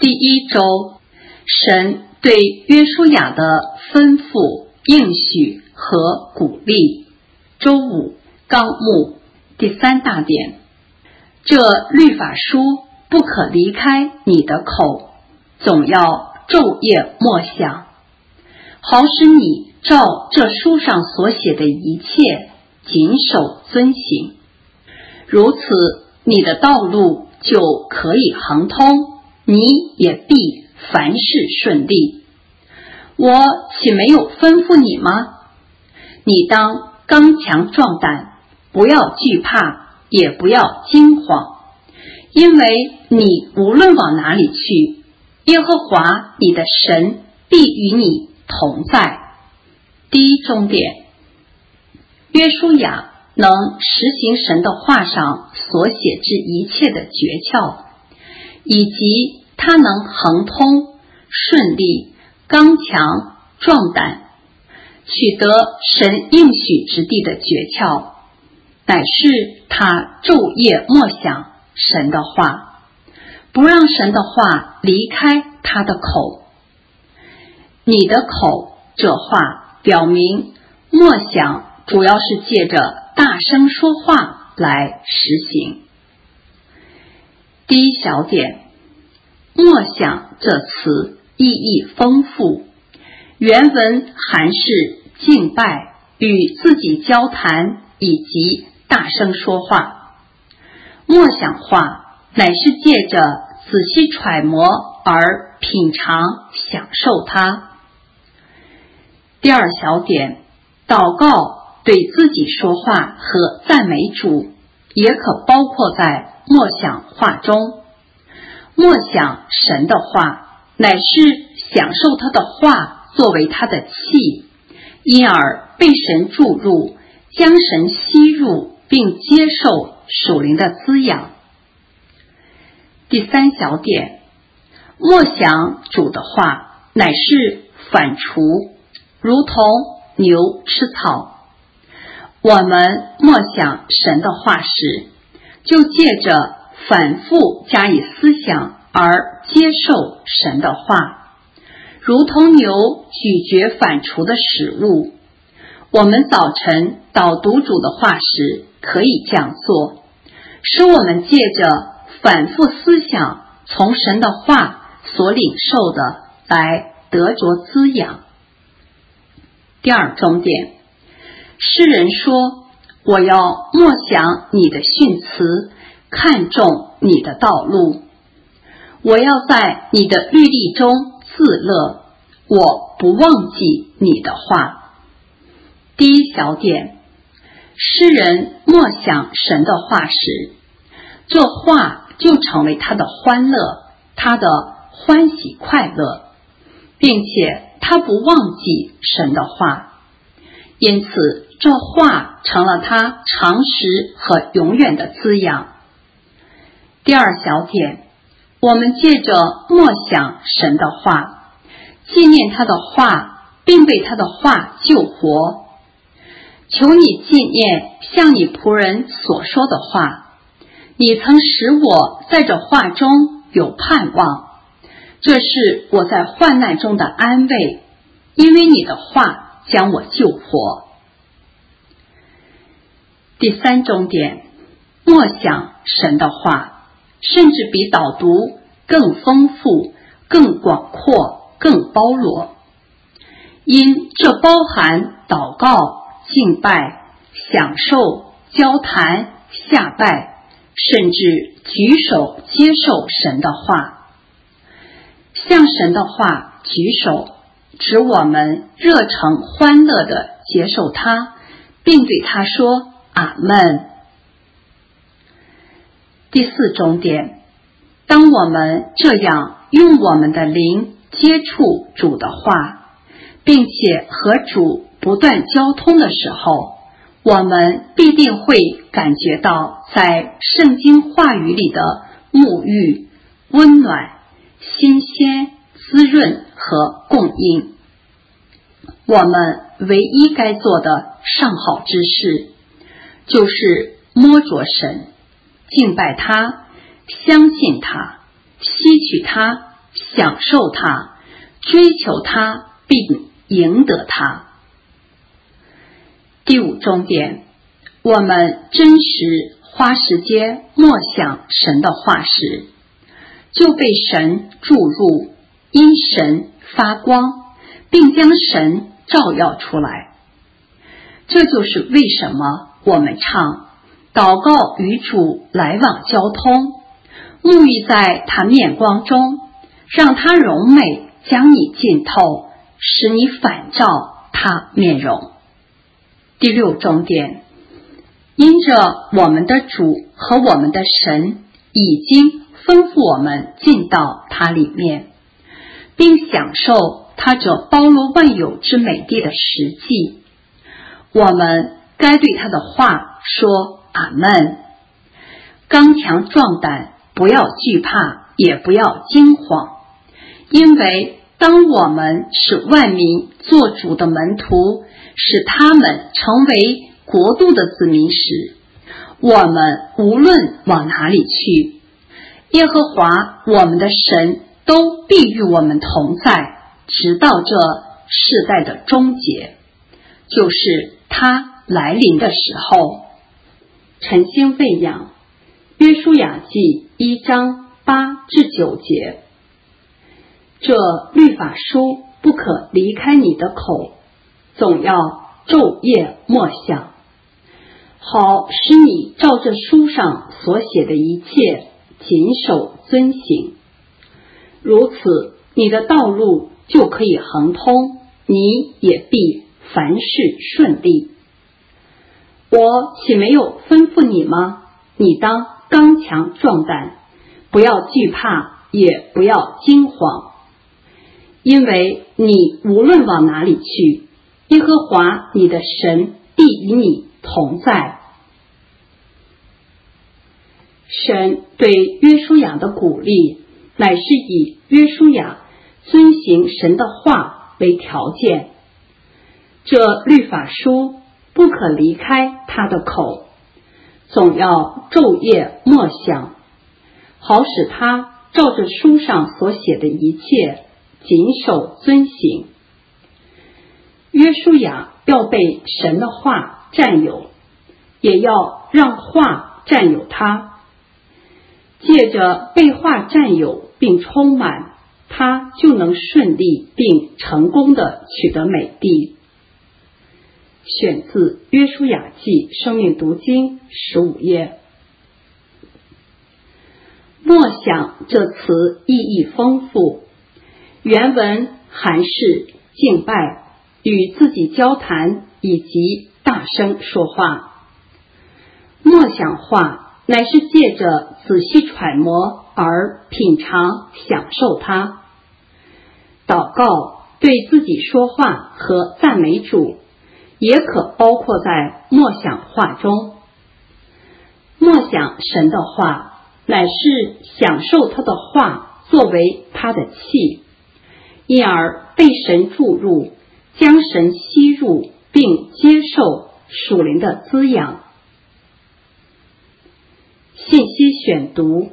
第一周，神对约书亚的吩咐、应许和鼓励。周五，纲目第3大点，这律法书不可离开你的口，总要昼夜默想，好使你照这书上所写的一切谨守遵行，如此你的道路就可以亨通，你也必凡事顺利。我岂没有吩咐你吗？你当刚强壮胆，不要惧怕，也不要惊慌，因为你无论往哪里去，耶和华你的神必与你同在。第一重点，约书亚能实行神的话上所写之一切的诀窍，以及他能亨通、顺利、刚强、壮胆，取得神应许之地的诀窍，乃是他昼夜默想神的话，不让神的话离开他的口。你的口这话表明，默想主要是借着大声说话来实行。第一小点，默想这词意义丰富，原文含是敬拜、与自己交谈以及大声说话。默想话乃是借着仔细揣摩而品尝享受它。第二小点，祷告对自己说话和赞美主，也可包括在默想话中。默想神的话，乃是享受他的话作为他的气，因而被神注入，将神吸入，并接受属灵的滋养。第三小点，默想主的话，乃是反刍，如同牛吃草。我们默想神的话时，就借着反复加以思想而接受神的话，如同牛咀嚼反刍的食物。我们早晨导读主的话时，可以这样做，使我们借着反复思想从神的话所领受的来得着滋养。第二重点，诗人说，我要默想你的训词，看重你的道路。我要在你的律例中自乐，我不忘记你的话。第一小点，诗人默想神的话时，这话就成为他的欢乐，他的欢喜快乐，并且他不忘记神的话，因此这话成了他常时和永远的滋养。第二小点，我们借着默想神的话，纪念他的话，并被他的话救活。求你纪念像你仆人所说的话，你曾使我在这话中有盼望，这是我在患难中的安慰，因为你的话将我救活。第三重点，默想神的话，甚至比导读更丰富、更广阔、更包罗，因这包含祷告、敬拜、享受、交谈、下拜，甚至举手接受神的话。向神的话举手，指我们热诚欢乐地接受它，并对它说阿们。第四重点，当我们这样用我们的灵接触主的话，并且和主不断交通的时候，我们必定会感觉到在圣经话语里的沐浴、温暖、新鲜、滋润和供应。我们唯一该做的上好之事，就是摸着神，敬拜他，相信他，吸取他， 享受它，追求它，并赢得它。第五重点，我们真实花时间默想神的话时，就被神注入，因神发光，并将神照耀出来。这就是为什么我们唱祷告与主来往交通，沐浴在他面光中，让他荣美将你浸透，使你反照他面容。第六重点，因着我们的主和我们的神已经吩咐我们进到他里面，并享受他这包罗万有之美地的实际，我们该对他的话说阿们。刚强壮胆，不要惧怕，也不要惊慌，因为当我们使万民做主的门徒，使他们成为国度的子民时，我们无论往哪里去，耶和华我们的神都必与我们同在，直到这世代的终结，就是他来临的时候。晨星喂养，约书亚记1章8至9节。这律法书不可离开你的口，总要昼夜默想，好使你照这书上所写的一切谨守遵行。如此，你的道路就可以亨通，你也必凡事顺利。我岂没有吩咐你吗？你当刚强壮胆，不要惧怕，也不要惊慌，因为你无论往哪里去，耶和华你的神必与你同在。神对约书亚的鼓励，乃是以约书亚遵行神的话为条件。这律法书不可离开他的口，总要昼夜默想，好使他照着书上所写的一切谨守遵行。约书亚要被神的话占有，也要让话占有他。借着被话占有并充满，他就能顺利并成功地取得美地。选自约书亚记生命读经15页。默想这词意义丰富，原文含是敬拜、与自己交谈以及大声说话。默想话乃是借着仔细揣摩而品尝享受它。祷告、对自己说话和赞美主也可包括在默想话中。默想神的话，乃是享受他的话作为他的气，因而被神注入，将神吸入，并接受属灵的滋养。信息选读，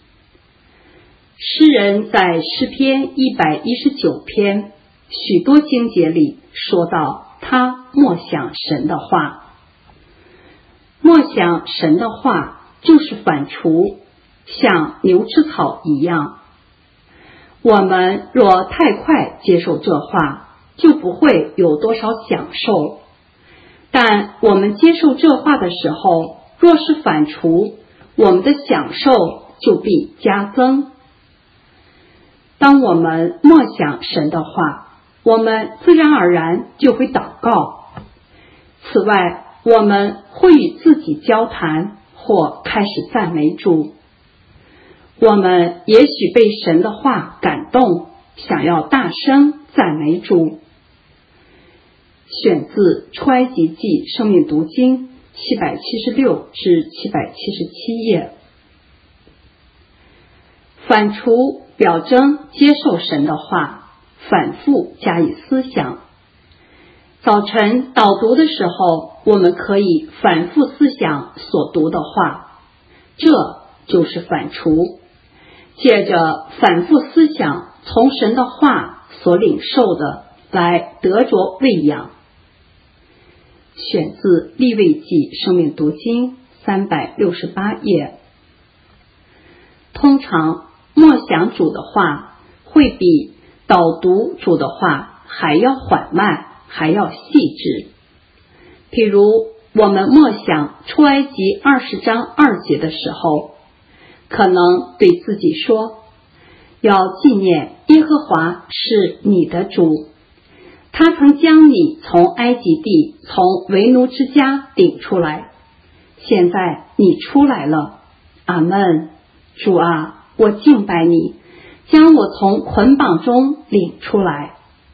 诗人在诗篇119篇许多经节里说到他默想神的话。默想神的话就是反刍，像牛吃草一样。我们若太快接受这话，就不会有多少享受。但我们接受这话的时候，若是反刍，我们的享受就必加增。当我们默想神的话，我们自然而然就会祷告。此外，我们会与自己交谈，或开始赞美主。我们也许被神的话感动，想要大声赞美主。选自出埃及记生命读经776至777页。反刍表征接受神的话，反复加以思想。早晨导读的时候，我们可以反复思想所读的话，这就是反刍。 借着反复思想从神的话所领受的来得着喂养。选自利未记生命读经368页。通常默想主的话会比导读主的话还要缓慢，还要细致。譬如我们默想出埃及20章2节的时候，可能对自己说，要纪念耶和华是你的主，他曾将你从埃及地，从为奴之家领出来，现在你出来了，阿们。主啊，我敬拜你，将我从捆绑中领出来。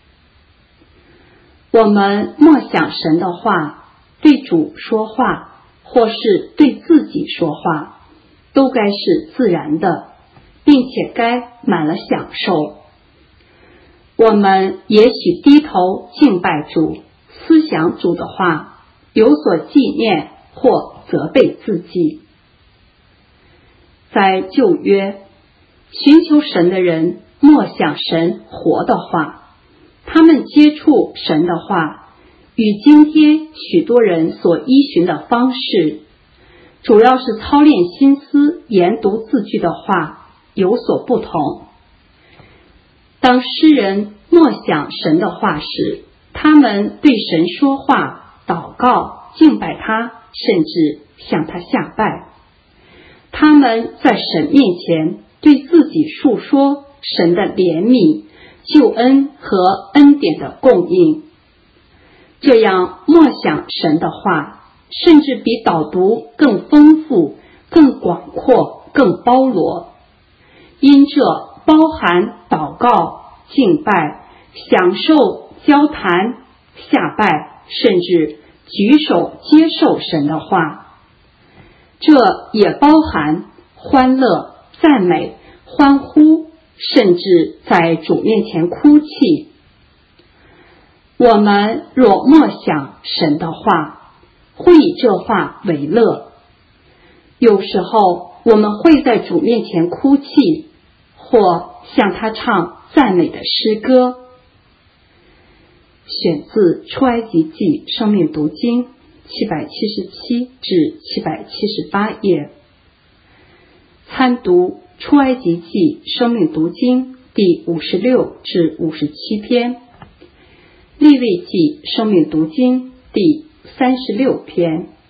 我们默想神的话，对主说话，或是对自己说话，都该是自然的，并且该满了享受。我们也许低头敬拜主，思想主的话，有所纪念或责备自己。在旧约，寻求神的人默想神活的话，他们接触神的话，与今天许多人所依循的方式，主要是操练心思研读字句的话有所不同。当诗人默想神的话时，他们对神说话、祷告、敬拜他，甚至向他下拜。他们在神面前对自己述说神的怜悯、救恩和恩典的供应。这样默想神的话，甚至比导读更丰富、更广阔、更包罗。因这包含祷告、敬拜、享受、交谈、下拜，甚至举手接受神的话。这也包含欢乐、赞美、欢呼，甚至在主面前哭泣。我们若默想神的话，会以这话为乐。有时候我们会在主面前哭泣，或向他唱赞美的诗歌。选自出埃及记生命读经777至778页。参读出埃及记生命读经第56至57篇，利未记生命读经第36篇。